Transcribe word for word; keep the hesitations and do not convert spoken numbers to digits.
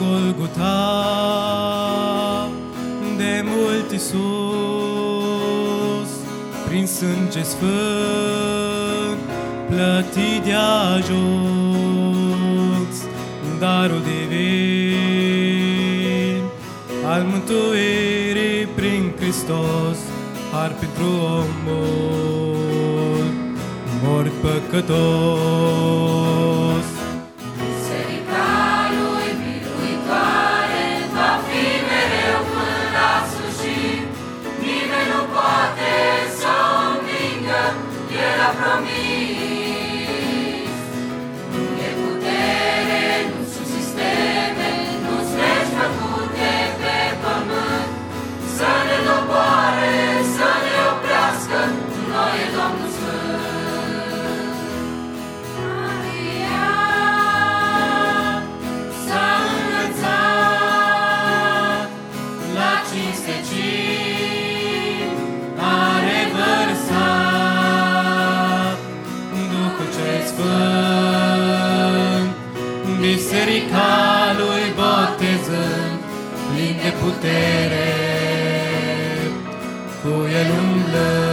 Golgota, de mult Iisus, prin sânge sfânt, plătit de ajuns, darul divin al mântuirii prin Hristos, har pentru omul mort păcătos. Biserica lui biruitoare va fi mereu până la sfârșit. Nimeni nu poate să o învingă, El a promis. Nu e putere, nu sunt sisteme, nu-ți legi făcute pe pământ să ne doboare, să ne oprească, noi e Domnul Sfânt. Maria s-a înălțat, la cinste cin a revărsat Duhul cel Sfânt, biserica lui botezând, plin de putere, cu el umblă.